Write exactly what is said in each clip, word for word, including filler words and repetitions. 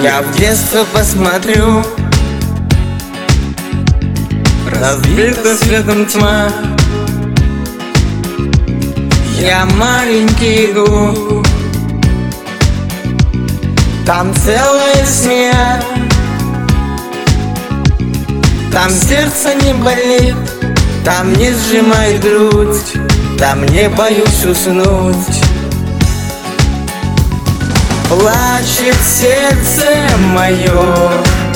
Я в детство посмотрю, разбита светом тьма. Я маленький иду, там целая семья. Там сердце не болит, там не сжимает грудь, там не боюсь уснуть. Плачет сердце мое,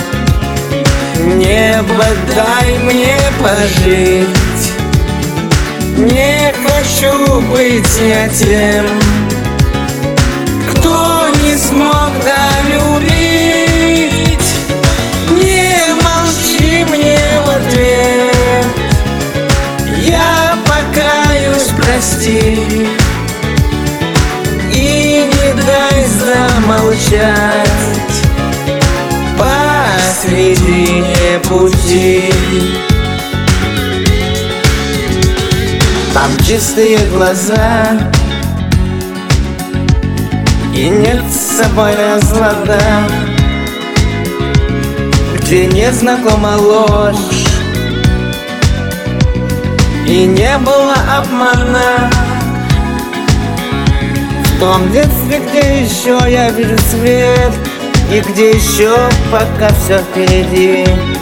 небо, дай мне пожить. Не хочу быть я тем, кто не смог долюбить. Не молчи мне в ответ, я покаюсь, прости. И не дай замолчать посредине пути. Там чистые глаза и нет с собой разлада, где не знакома ложь и не было обмана. В том детстве, где еще я вижу свет, и где еще пока все впереди.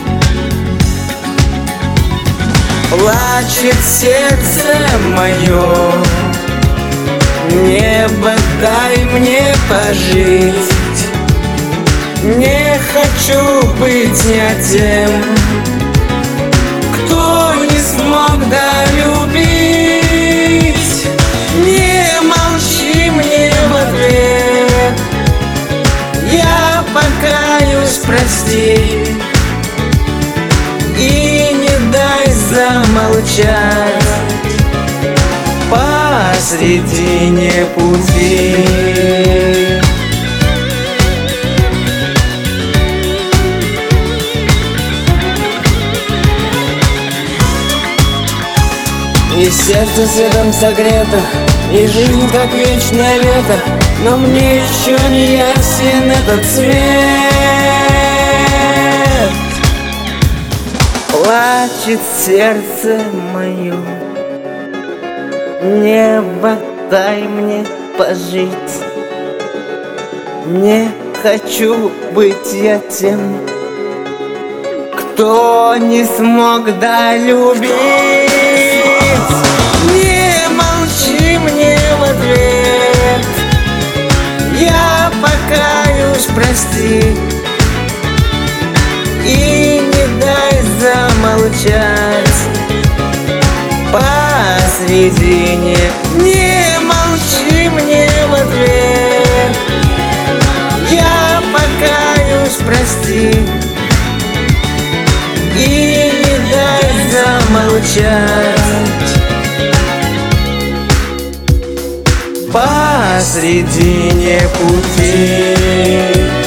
Плачет сердце мое, небо, дай мне пожить. Не хочу быть я тем, кто не смог долюбить. Не молчи мне в ответ, я покаюсь, прости. И не дай замолчать посредине пути. И сердце светом согрето, и жизнь как вечное лето, но мне еще не ясен этот цвет. Плачет сердце мое, небо, дай мне пожить. Не хочу быть я тем, кто не смог долюбить. Не молчи мне в ответ, я покаюсь, прости. И не дай замолчать посредине. Не молчи мне в ответ, я покаюсь, прости. И не дай замолчать посредине пути.